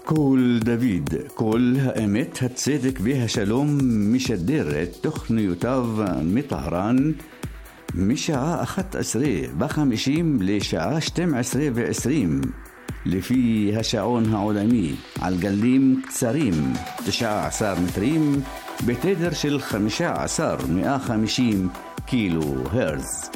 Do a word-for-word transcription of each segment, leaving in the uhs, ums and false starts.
קול דוד, קול האמת, הצדק והשלום משדר את תוכניותיו מטהרן משעה אחת עשרה וחמישים לשעה שתים עשרה ועשרים לפי השעון העולמי על גלים קצרים תשע עשרה מטרים בתדר של חמישה עשר מאה וחמישים קילו הרץ.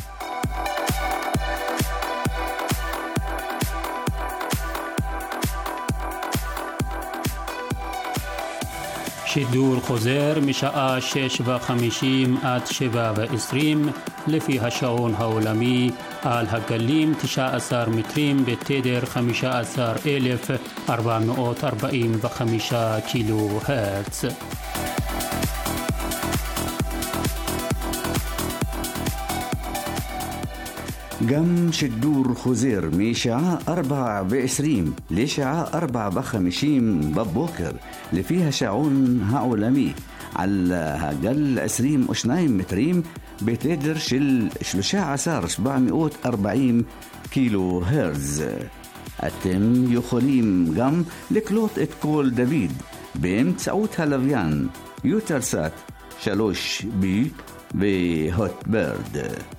שידור חוזר משעה שש וחמישים עד שבע ועשרים לפי השעון העולמי על הגלים תשע עשרה מטרים בתדר חמישה עשר אלף ארבע מאות ארבעים וחמישה קילו הרץ. גם שידור חוזר משעה ארבע ועשרים לשעה ארבע וחמישים בבוקר לפי השעון העולמי על הגל עשרים ושניים מטרים בתדר של שלושה עשר שבע מאות וארבעים קילו הרץ. אתם יכולים גם לקלוט את קול דוד באמצעות הלוויין יוטלסאט שלוש בי והוטברד.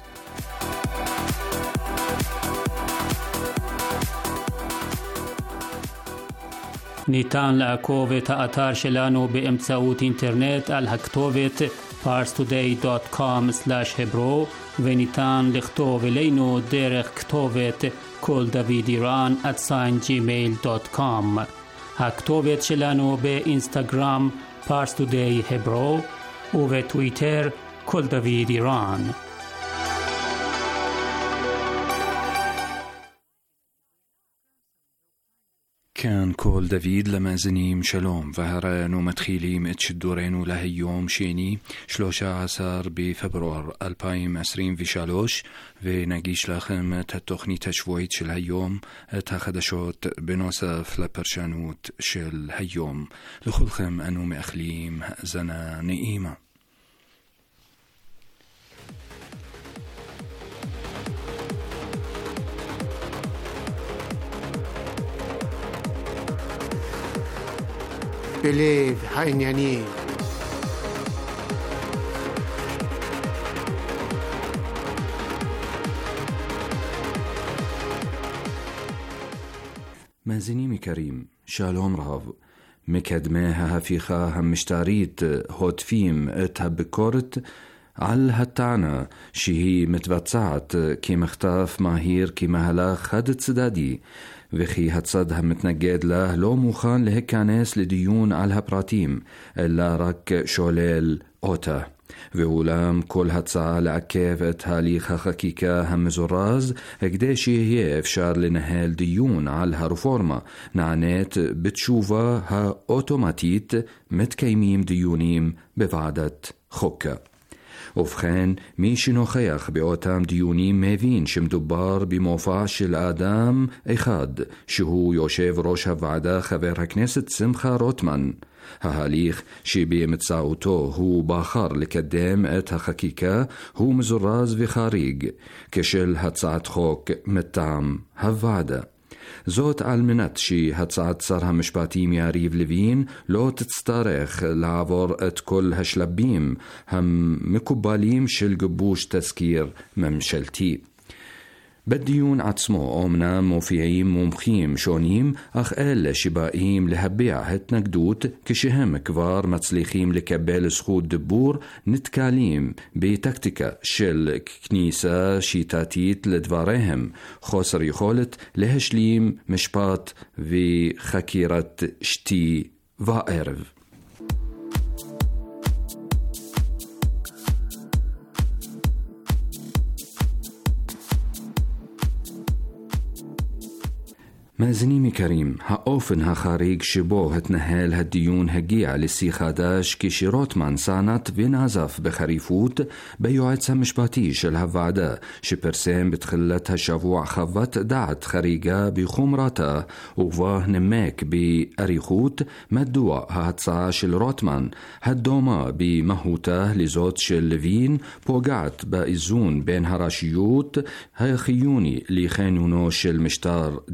ניתן לעקוב את האתר שלנו באמצעות אינטרנט על הכתובת פארס טודיי דוט קום סלאש hebro וניתן לכתוב אלינו דרך כתובת קול דוד איראן at sign gmail דוט קום. הכתובת שלנו באינסטגרם פארס טודיי hebro ובטוויטר קול דוד איראן. كان كول دافيد למאזינים שלום, והרענו מתחילים את שידורנו להיום שני שלושה עשר בפברואר אלפיים עשרים ושלוש, ונגיש לכם את התוכנית השבועית של היום, את החדשות בנוסף לפרשנות של היום. לכולכם אנו מאחלים האזנה נעימה. בלב העניינים. מאזינים יקרים, שלום רב. מקדמי ההפיכה המשטרית הוטפים את הביקורת על הטענה שהיא מתבצעת כמחטף מהיר, כמהלך חד צדדי, וכי הצד המתנגד לה לא מוכן להיכנס לדיון על הפרטים, אלא רק שולל אותה. ואולם כל הצעה לעכב את הליך החקיקה המזורז כדי שיהיה אפשר לנהל דיון על הרפורמה נענית בתשובה האוטומטית מתקיימים דיונים בוועדת חוקה. ובכן, מי שנוכח באותם דיונים מבין שמדובר במופע של אדם אחד, שהוא יושב ראש הוועדה חבר הכנסת שמחה רוטמן. ההליך שבאמצעותו הוא בחר לקדם את החקיקה הוא מזורז וחריג, כשל הצעת חוק מטעם הוועדה. זאת על מנת שהצעת שר המשפטים יריב לוין לא תצטרך לעבור את כל השלבים המקובלים של גיבוש תזכיר ממשלתי. בדיון עצמו אומנם מופיעים מומחים שונים, אך אלה שבאים להביע התנגדות כשהם כבר מצליחים לקבל זכות דיבור נתקלים בטקטיקה של כניסה שיטתית לדבריהם, חוסר יכולת להשלים משפט וחקירת שתי וערב. מאזינים יקרים, האופן החריג שבו התנהל הדיון הגיע לשיא חדש כשרוטמן סענת ונזף בחריפות ביועץ המשפטי של הוועדה, שפרסם בתחילת השבוע חוות דעת חריגה בחומרתה, ובה נמק באריכות מדוע ההצעה של רוטמן, הדומה במהותה לזאת של לוין, פוגעת באיזון בין הרשויות החיוני לכינונו של משטר דמוקרטי.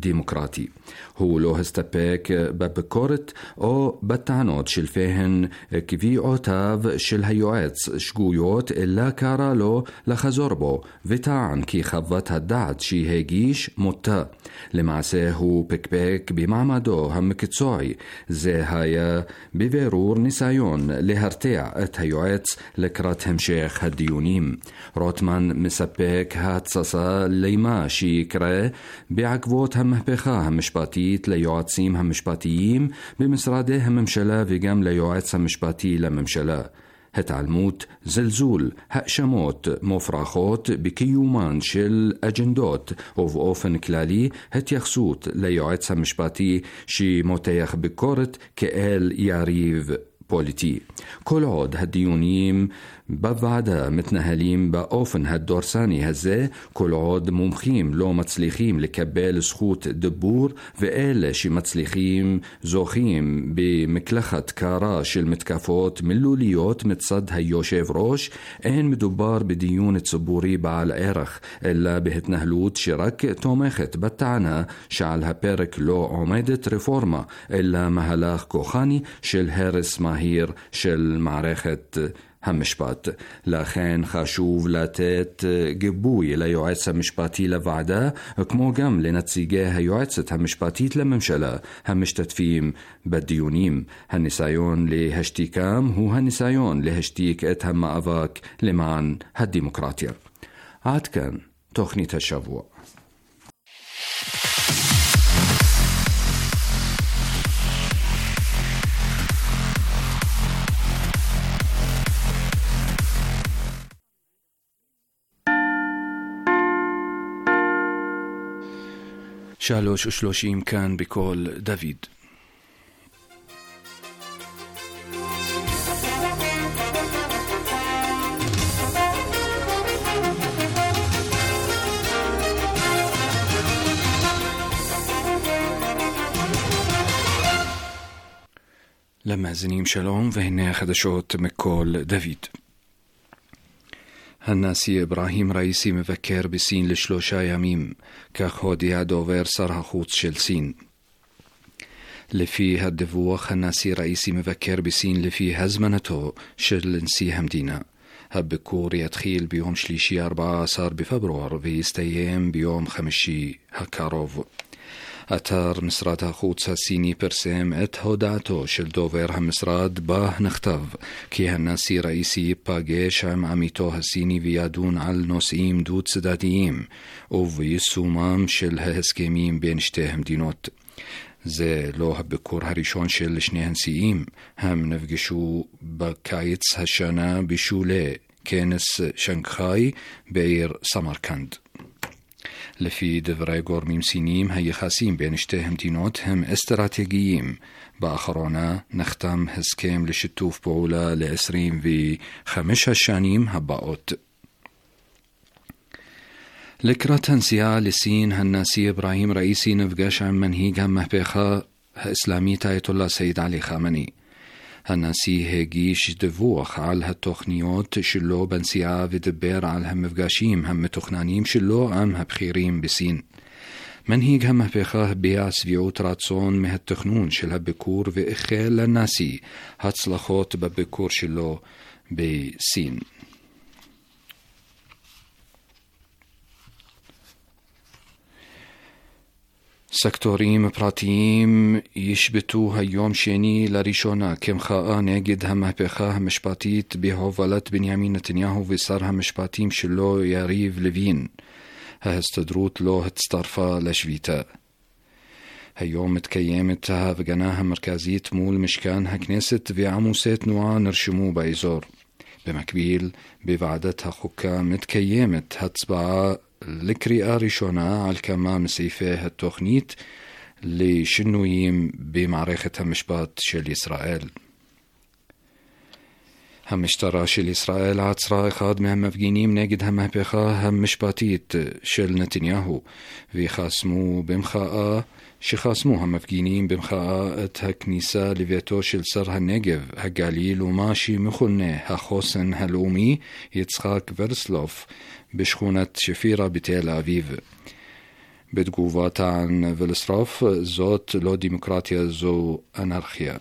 הדמוקרטי. הוא לא הסתפק בביקורת או בטענות שלפיהן קביעותיו של היועץ שגויות, אלא קרא לו לחזור בו וטען כי חוות הדעת שהגיש מוטה. למעשה הוא פקפק במעמדו המקצועי. זה היה בבירור ניסיון להרתיע את היועץ לקראת המשך הדיונים. רוטמן מספק התססה למה שיקרה בעקבות המהפכה המשפטית ליועצים המשפטיים במשרדי הממשלה וגם ליועץ המשפטי לממשלה. התעלמות, זלזול, האשמות מופרכות בקיומן של אג'נדות ובאופן כללי התייחסות ליועץ המשפטי שמותח ביקורת כאל יריב פוליטי. כל עוד הדיונים בוועדה מתנהלים באופן הדורסני הזה, כל עוד מומחים לא מצליחים לקבל זכות דיבור ואלה שמצליחים זוכים במקלחת קרה של מתקפות מילוליות מצד היושב ראש, אין מדובר בדיון ציבורי בעל ערך, אלא בהתנהלות שרק תומכת בטענה שעל הפרק לא עומדת רפורמה, אלא מהלך כוחני של הרס מהיר של מערכת המשפט. לכן חשוב לתת גיבוי ליועץ המשפטי לוועדה, כמו גם לנציגי היועצת המשפטית לממשלה המשתתפים בדיונים. הניסיון להשתיקם הוא הניסיון להשתיק את המאבק למען הדמוקרטיה. עד כאן תוכנית השבוע. שלוש ושלושים כאן בכל דוד. למאזינים שלום, והנה החדשות מכל דוד. הנשיא אברהים ראיסי מבקר בסין לשלושה ימים, כך הודיע דובר שר החוץ של סין. לפי הדיווח, הנשיא ראיסי מבקר בסין לפי הזמנתו של נשיא המדינה. הביקור יתחיל ביום שלישי ארבעה עשר בפברואר ויסתיים ביום חמישי הקרוב. אתר משרד החוץ הסיני פרסם את הודעתו של דובר המשרד בה נכתב כי הנשיא ראיסי ייפגש עם עמיתו הסיני וידון על נושאים דו צדדיים וביישומם של ההסכמים בין שתי המדינות. זה לא הביקור הראשון של שני הנשיאים. הם נפגשו בקיץ השנה בשולי כנס שנגחאי בעיר סמרקנד. לפי דברי גורמים סיניים, היחסים בין שתי המדינות הם אסטרטגיים. באחרונה נחתם הסכם לשיתוף פעולה ל-עשרים וחמש השנים הבאות. לקראת הנסיעה לסין, הנשיא אברהים ראיסי נפגש עם מנהיג המהפכה האסלאמית אייתוללה סעיד עלי חמני. הנשיא הגיש דיווח על התוכניות שלו בנסיעה ודיבר על המפגשים המתוכננים שלו עם הבכירים בסין. מנהיג המהפכה הביע שביעות רצון מהתכנון של הביקור ואיחל לנשיא הצלחות בביקור שלו בסין. סקטורים פרטיים ישבתו היום שני לראשונה כמחאה נגד המהפכה המשפטית בהובלת בנימין נתניהו ושר המשפטים שלו יריב לוין. ההסתדרות לא הצטרפה לשביתה. היום מתקיימת ההפגנה המרכזית מול משכן הכנסת ועמוסי תנועה נרשמו באזור. במקביל, בוועדת החוקה מתקיימת הצבעה לקריאה ראשונה על כמה מסעיפי התוכנית לשינויים במערכת המשפט של ישראל. המשטרה של ישראל עצרה אחד מהמפגינים נגד המהפכה המשפטית של נתניהו וחסמו במחאה שחסמו המפגינים במחאה את הכניסה לביתו של שר הנגב, הגליל ומה שמכונה החוסן הלאומי יצחק ורסלוף בשכונת שפירה בתל אביב. בתגובתן ולשרוף, זאת לא דמוקרטיה, זו אנרכיה.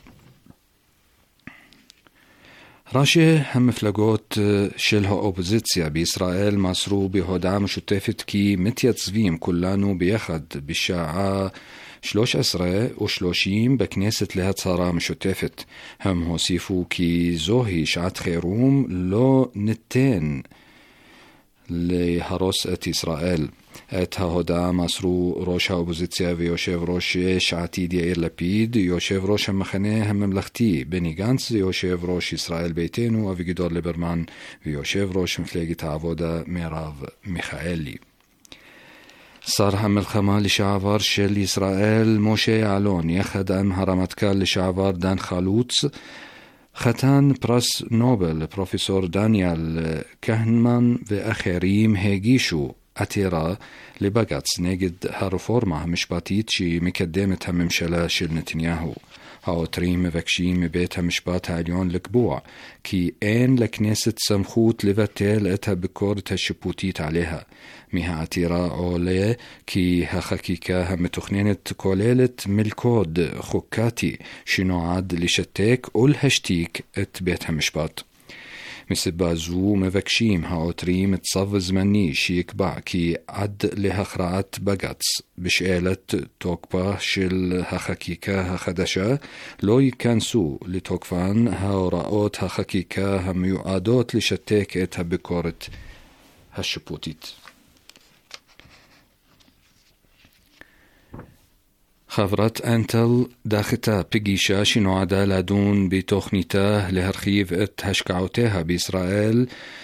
ראשי המפלגות של האופוזיציה בישראל מסרו בהודעה משותפת כי מתייצבים כולנו ביחד בשעה שלוש עשרה ושלושים בכנסת להצהרה משותפת. הם הוסיפו כי זוהי שעת חירום, לא ניתן להרוס את ישראל. את ההודעה מסרו ראש האופוזיציה ויושב ראש יש עתיד יאיר לפיד, יושב ראש המחנה הממלכתי בני גנץ, יושב ראש ישראל ביתנו אביגדור ליברמן ויושב ראש מפלגת העבודה מרב מיכאלי. שר המלחמה לשעבר של ישראל משה יעלון יחד עם הרמטכ"ל לשעבר דן חלוץ, חתן פרס נובל פרופסור דניאל כהנמן ואחרים הגישו עתירה לבג"ץ נגד הרפורמה המשפטית שמקדמת הממשלה של נתניהו. העותרים מבקשים מבית המשפט העליון לקבוע כי אין לכנסת סמכות לבטל את הביקורת השיפוטית עליה. מהעתירה עולה כי החקיקה המתוכננת כוללת מלכוד חוקתי שנועד לשתק ולהשתיק את בית המשפט. מסיבה זו מבקשים העותרים את צו זמני שיקבע כי עד להכרעת בג"ץ בשאלת תוקפה של החקיקה החדשה לא ייכנסו לתוקפן ההוראות החקיקה המיועדות לשתק את הביקורת השיפוטית. חברת אינטל דחתה פגישה שנועדה לדון בתוכניתה להרחיב את השקעותיה בישראל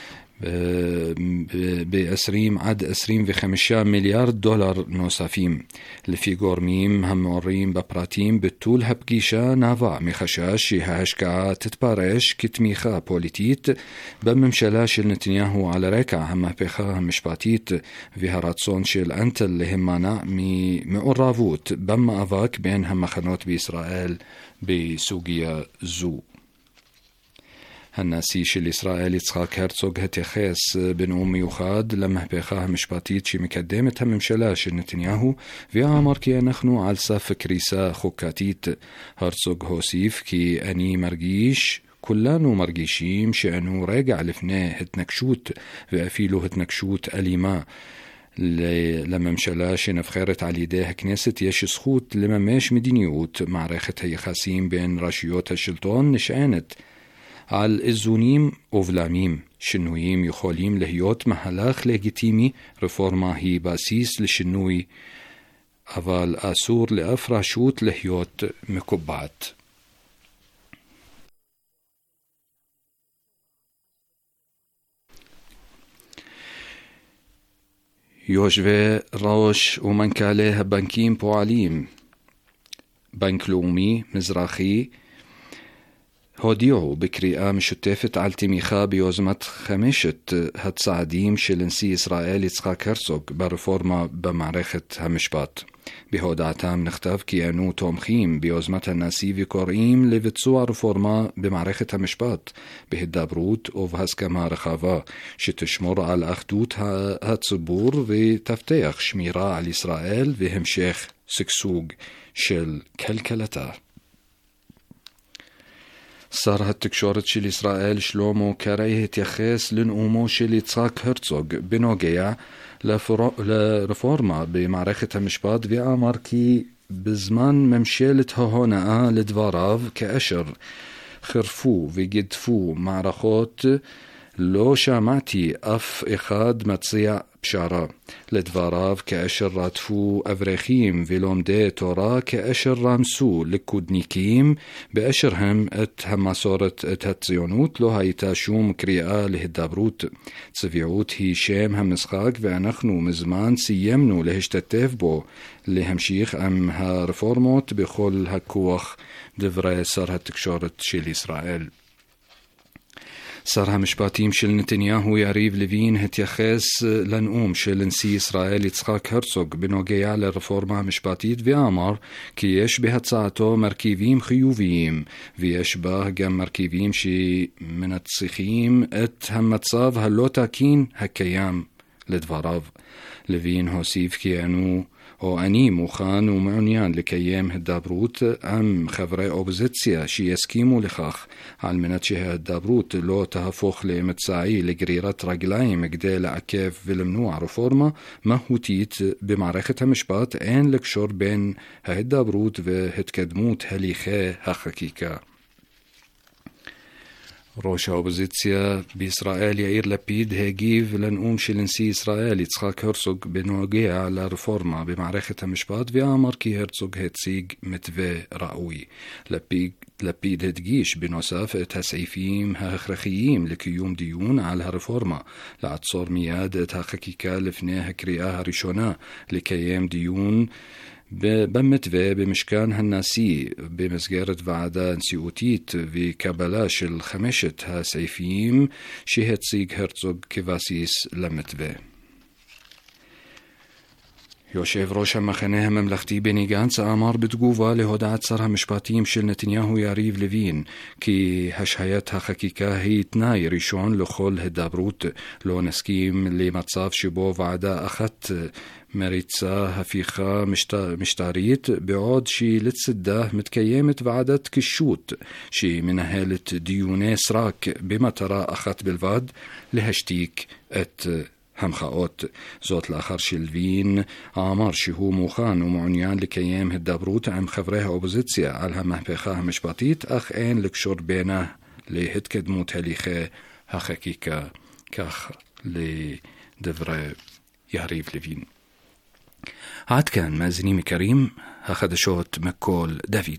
ב-עשרים עד עשרים וחמישה מיליארד דולר נוספים. לפי גורמים המעורים בפרטים, ביטול הפגישה נבע מחשש שההשקעה תתפרש כתמיכה פוליטית בממשלה של נתניהו על רקע המהפכה המשפטית והרצון של אינטל להימנע ממעורבות במאבק בין המחנות בישראל בסוגיה זו. הנשיא של ישראל יצחק הרצוג התייחס בנאום מיוחד למהפכה המשפטית שמקדמת הממשלה של נתניהו ואמר כי אנחנו על סף קריסה חוקתית. הרצוג הוסיף כי אני מרגיש, כולנו מרגישים שאנו רגע לפני התנגשות ואפילו התנגשות אלימה. לממשלה שנבחרת על ידי הכנסת יש זכות לממש מדיניות. מערכת היחסים בין רשויות השלטון נשענת על איזונים ובלמים. שינויים יכולים להיות מהלך לגיטימי, רפורמה היא בסיס לשינוי, אבל אסור לאף רשות להיות מקובעת. יושבי ראש ומנכ"לי הבנקים פועלים, בנק לאומי, מזרחי, הודיעו בקריאה משותפת על תמיכה ביוזמת חמשת הצעדים של נשיא ישראל יצחק הרצוג ברפורמה במערכת המשפט. בהודעתם נכתב כי אנו תומכים ביוזמת הנשיא וקוראים לביצוע רפורמה במערכת המשפט בהידברות ובהסכמה רחבה שתשמור על אחדות הציבור ותבטיח שמירה על ישראל והמשך שגשוג של כלכלתה. שר התקשורת של ישראל שלמה קרעי התייחס לנאומו של יצחק הרצוג בנוגע לרפורמה במערכת המשפט ואמר כי בזמן ממשלת ההונאה לדבריו כאשר חרפו וגידפו מערכות לא שמעתי אף אחד מציע פשרה. לדבריו כאשר רדפו אברכים ולומדי תורה, כאשר רמסו ליכודניקים באשר הם את המסורת, את הציונות, לא הייתה שום קריאה להידברות. צביעות היא שם המשחק ואנחנו מזמן סיימנו להשתתף בו. להמשיך עם הרפורמות בכל הכוח, דברי שר התקשורת של ישראל. שר המשפטים של נתניהו יריב לוין התייחס לנאום של נשיא ישראל יצחק הרצוג בנוגע לרפורמה המשפטית ואמר כי יש בהצעתו מרכיבים חיוביים ויש בה גם מרכיבים שמנצחים את המצב הלא תקין הקיים לדבריו. לוין הוסיף כי אנו או אני מוכן ומעוניין לקיים הידברות עם חברי אופוזיציה שיסכימו לכך, על מנת שההידברות לא תהפוך לאמצעי לגרירת רגליים כדי לעכב ולמנוע רפורמה מהותית במערכת המשפט. אין לקשור בין ההידברות והתקדמות הליכי החקיקה. ראש האופוזיציה בישראל יאיר לפיד הגיב לנאום של נשיא ישראל יצחק הרצוג בנוגע לרפורמה במערכת המשפט, ואמר כי הרצוג הציג מתווה ראוי. לפיד, לפיד הדגיש בנוסף את הסעיפים ההכרחיים לקיום דיון על הרפורמה, לעצור מיד את החקיקה לפני הקריאה הראשונה, לקיים דיון במתווה במשכן הנשיא במסגרת ועדה נשיאותית וקבלה של חמשת הסעיפים שהציג הרצוג כבסיס למתווה. יושב ראש המחנה הממלכתי בני גנץ אמר בתגובה להודעת שר המשפטים של נתניהו יריב לוין כי השהיית החקיקה היא תנאי ראשון לכל הידברות. לא נסכים למצב שבו ועדה אחת מריצה הפיכה משטרית בעוד שלצדה מתקיימת ועדת קישוט שמנהלת דיוני סרק במטרה אחת בלבד, להשתיק את המחאות. זאת לאחר שלוין אמר שהוא מוכן ומעוניין לקיים הידברות עם חברי האופוזיציה על המהפכה המשפטית, אך אין לקשור בינה להתקדמות הליכי החקיקה. כך לדברי יריב לוין. עד כאן מאזינים יקרים, החדשות מקול דוד.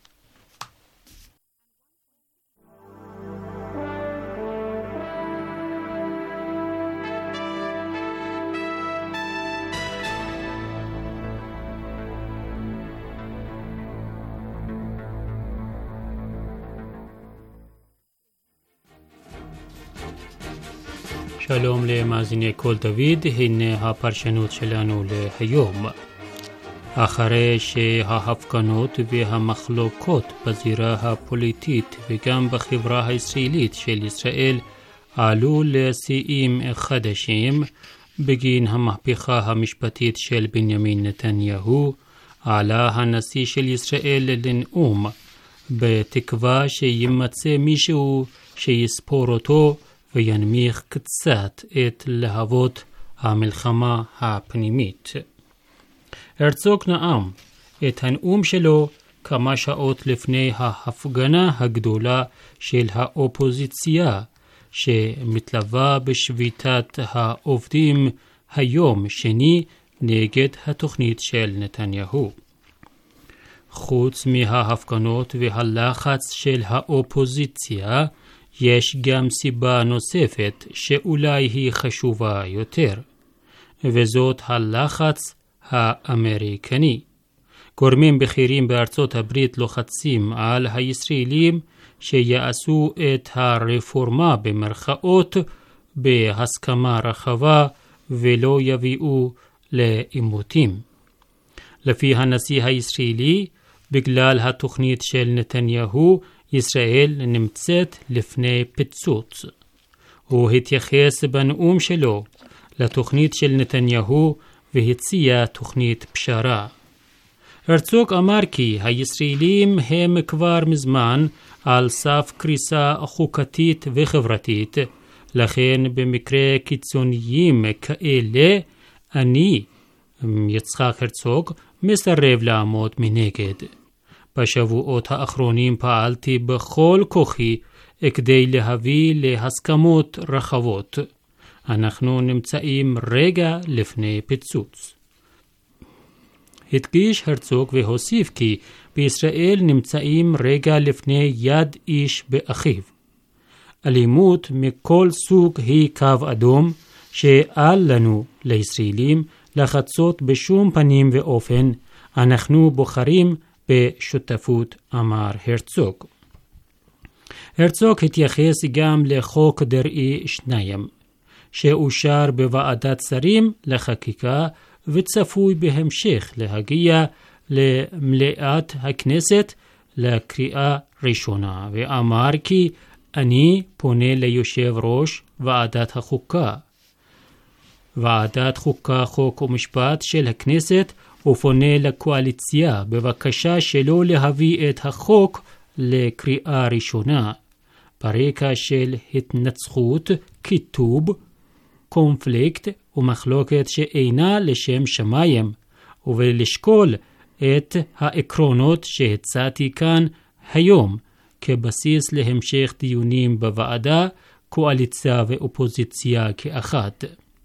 שלום למאזיני קול דוד, הנה הפרשנות שלנו להיום. אחרי שההפגנות והמחלוקות בזירה הפוליטית וגם בחברה הישראלית של ישראל עלו לשיאים חדשים בגין המהפכה המשפטית של בנימין נתניהו, עלה הנשיא של ישראל לנאום בתקווה שימצא מישהו שיספור אותו וינמיך קצת את להבות המלחמה הפנימית. הרצוג נאם את הנאום שלו כמה שעות לפני ההפגנה הגדולה של האופוזיציה שמתלווה בשביתת העובדים היום שני נגד התוכנית של נתניהו. חוץ מההפגנות והלחץ של האופוזיציה, יש גם סיבה נוספת שאולי היא חשובה יותר, וזאת הלחץ האמריקני. גורמים בכירים בארצות הברית לוחצים על הישראלים שיעשו את הרפורמה במרכאות בהסכמה רחבה ולא יביאו לעימותים. לפי הנשיא הישראלי, בגלל התוכנית של נתניהו, ישראל נמצאת לפני פיצוץ. הוא התייחס בנאום שלו לתוכנית של נתניהו והציע תוכנית פשרה. הרצוג אמר כי הישראלים הם כבר מזמן על סף קריסה חוקתית וחברתית, לכן במקרה קיצוניים כאלה אני, יצחק הרצוג, מסרב לעמוד מנגד. בשבועות האחרונים פעלתי בכל כוחי כדי להביא להסכמות רחבות. אנחנו נמצאים רגע לפני פיצוץ. הדגיש הרצוג והוסיף כי בישראל נמצאים רגע לפני יד איש באחיו. אלימות מכל סוג היא קו אדום שאל לנו לישראלים לחצות בשום פנים ואופן. אנחנו בוחרים בשותפות, אמר הרצוג. הרצוג התייחס גם לחוק דרעי שניים, שאושר בוועדת שרים לחקיקה וצפוי בהמשך להגיע למליאת הכנסת לקריאה ראשונה, ואמר כי אני פונה ליושב ראש ועדת החוקה ועדת חוקה, חוק ומשפט של הכנסת ופונה לקואליציה בבקשה שלא להביא את החוק לקריאה ראשונה. ברקע של התנצחות, כיתוב, קונפליקט ומחלוקת שאינה לשם שמיים, ולשקול את העקרונות שהצעתי כאן היום כבסיס להמשך דיונים בוועדה, קואליציה ואופוזיציה כאחת.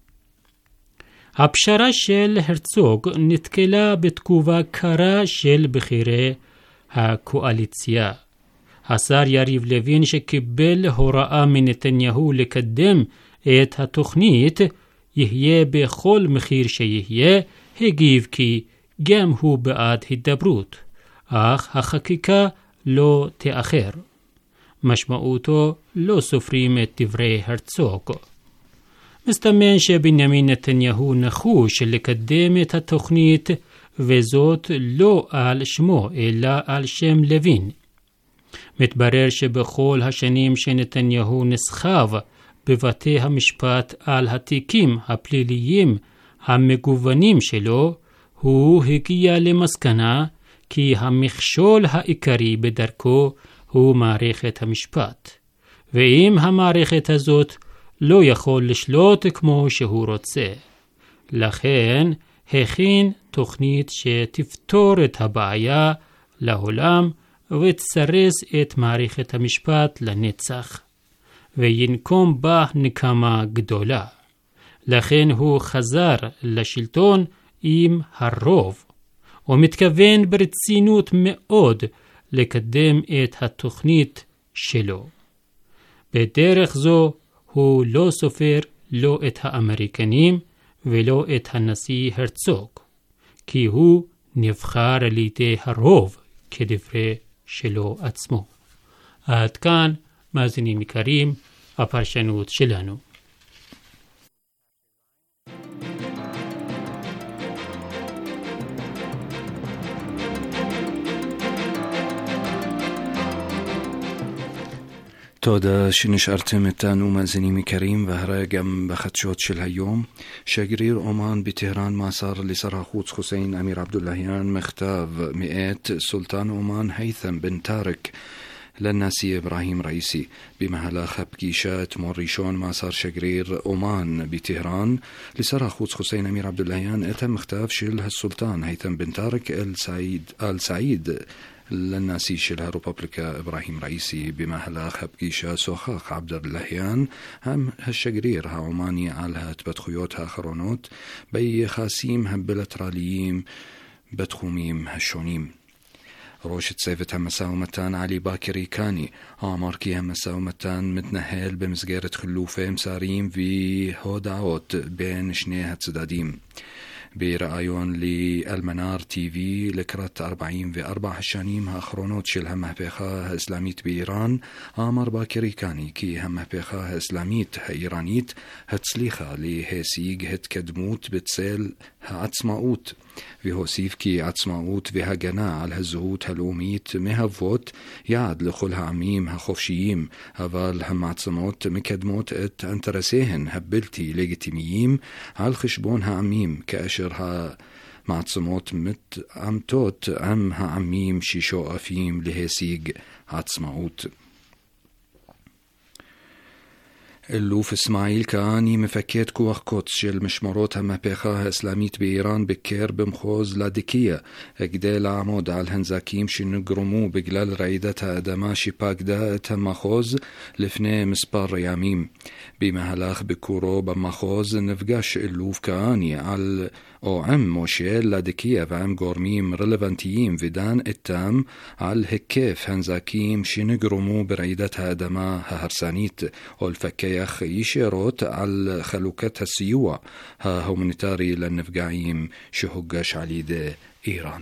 הפשרה של הרצוג נתקלה בתגובה קרה של בכירי הקואליציה. השר יריב לוין, שקיבל הוראה מנתניהו לקדם את התוכנית יהיה בכל מחיר שיהיה, הגיב כי גם הוא בעד הידברות, אך החקיקה לא תאחר. משמעותו לא סופרים את דברי הרצוג. מסתמן שבנימין נתניהו נחוש לקדם את התוכנית, וזאת לא על שמו אלא על שם לוין. מתברר שבכל השנים שנתניהו נסחב בבתי המשפט על התיקים הפליליים המגוונים שלו, הוא הגיע למסקנה כי המכשול העיקרי בדרכו הוא מערכת המשפט, ואם המערכת הזאת לא יכול לשלוט כמו שהוא רוצה. לכן הכין תוכנית שתפתור את הבעיה לעולם ותסרס את מערכת המשפט לנצח, וינקום בה נקמה גדולה. לכן הוא חזר לשלטון עם הרוב, ומתכוון ברצינות מאוד לקדם את התוכנית שלו. בדרך זו הוא לא סופר לא את האמריקנים ולא את הנשיא הרצוג, כי הוא נבחר על ידי הרוב כדברי שלו עצמו. עד כאן, מאזינים יקרים, הפרשנות שלנו. תודה שנשארתם איתנו מאזינים יקרים, והרי גם בחדשות של היום. שגריר אומן בטהרן מסר לשר החוץ חוסיין אמיר עבדולהיאן מכתב מאת סולטן אומן היית'ם בן טארק לנשיא אברהים ראיסי. במהלך הפגישה אתמול ראשון מסר שגריר אומן בטהרן לשר החוץ חוסיין אמיר עבדולהיאן את המכתב של הסולטן היית'ם בן טארק אל סעיד אל סעיד לנשיא של הרפובליקה אברהים ראיסי. במהלך הפגישה שוחח עבדולהיאן עם השגריר העומני על ההתפתחויות האחרונות ביחסים הבילטרליים בתחומים השונים. ראש צוות המשא ומתן עלי באקרי קאני אמר כי המשא ומתן מתנהל במסגרת חילופי מסרים והודעות בין שני הצדדים. בראיון לאלמנאר טי וי לקראת ארבעים וארבע השנים האחרונות של המהפכה האסלאמית באיראן, אמר באקרי קאני כי המהפכה האסלאמית האיראנית הצליחה להשיג התקדמות בצל העצמאות, והוסיף כי עצמאות והגנה על הזהות הלאומית מהוות יעד לכל העמים החופשיים, אבל המעצמות מקדמות את אינטרסיהן הבלתי לגיטימיים על חשבון העמים, כאשר המעצמות מתעמתות עם העמים ששואפים להשיג עצמאות. אלוף אסמאעיל כהני, מפקד כוח קודס של משמרות המהפכה האסלאמית באיראן, ביקר במחוז לדיקיה כדי לעמוד על הנזקים שנגרמו בגלל רעידת האדמה שפקדה את המחוז לפני מספר ימים. במהלך ביקורו במחוז נפגש אלוף כהני על או עם משה לדיקיה ועם גורמים רלוונטיים ודן איתם על היקף הנזקים שנגרמו ברעידת האדמה ההרסנית, ולפקח ישירות על חלוקת הסיוע ההומניטרי לנפגעים שהוגש על ידי איראן.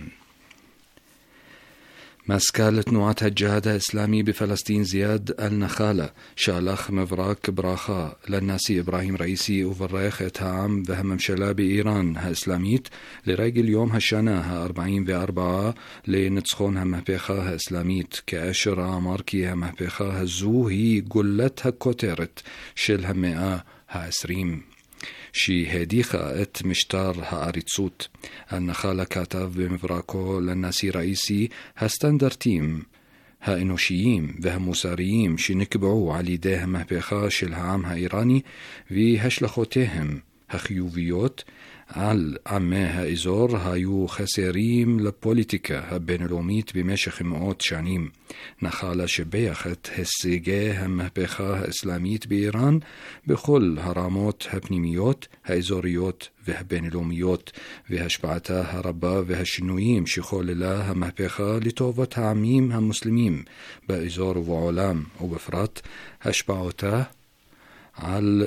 מזכ"ל תנועת הג'יהאד האסלאמי בפלסטין זיאד אל-נחאלה שלח מברק ברכה לנשיא אברהים ראיסי וברך את העם והממשלה באיראן האסלאמית לרגל יום השנה ה-ארבעים וארבע לניצחון המהפכה האסלאמית, כאשר אמר כי המהפכה הזו היא גולת הכותרת של המאה ה-עשרים. שהדיחה את משטר העריצות. הנחל כתב במברקו לנשיא ראיסי הסטנדרטים האנושיים והמוסריים שנקבעו על ידי המהפכה של העם האיראני והשלכותיהם החיוביות על עמי האזור היו חסרים לפוליטיקה הבינלאומית במשך מאות שנים. נחל לשבח את הישגי המהפכה האסלאמית באיראן בכל הרמות הפנימיות, האזוריות והבינלאומיות, והשפעתה הרבה והשינויים שחוללה המהפכה לטובת העמים המוסלמים באזור ובעולם, ובפרט השפעתה על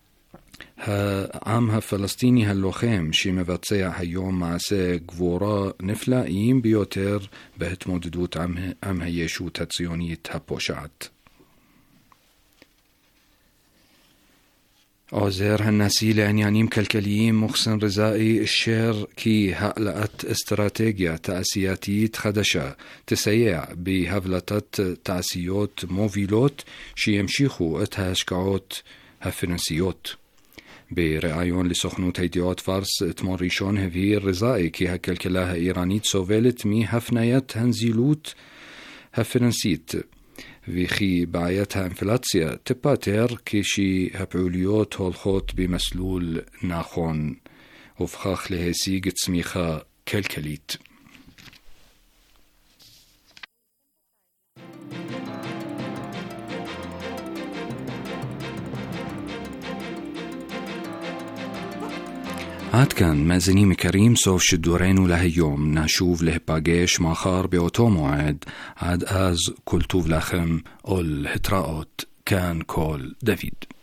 העם הפלסטיני הלוחם שמבצע היום מעשה גבורה נפלאים ביותר בהתמודדות עם, עם הישות הציונית הפושעת. עוזר הנשיא לעניינים כלכליים מוחסן רזאי אישר כי העלאת אסטרטגיה תעשייתית חדשה תסייע בהבלטת תעשיות מובילות שימשיכו את ההשקעות הפיננסיות. בריאיון לסוכנות הידיעות פארס אתמול ראשון הבהיר רזאי כי הכלכלה האיראנית סובלת מהפניית הנזילות הפיננסית וכי בעיית האינפלציה תיפתר כשהפעוליות הולכות במסלול נכון ובכך להשיג צמיחה כלכלית. עד כאן מאזינים יקרים, סוף שידורנו להיום. נשוב להיפגש מחר באותו מועד. עד אז כל טוב לכם ולהתראות. כאן כל דוד.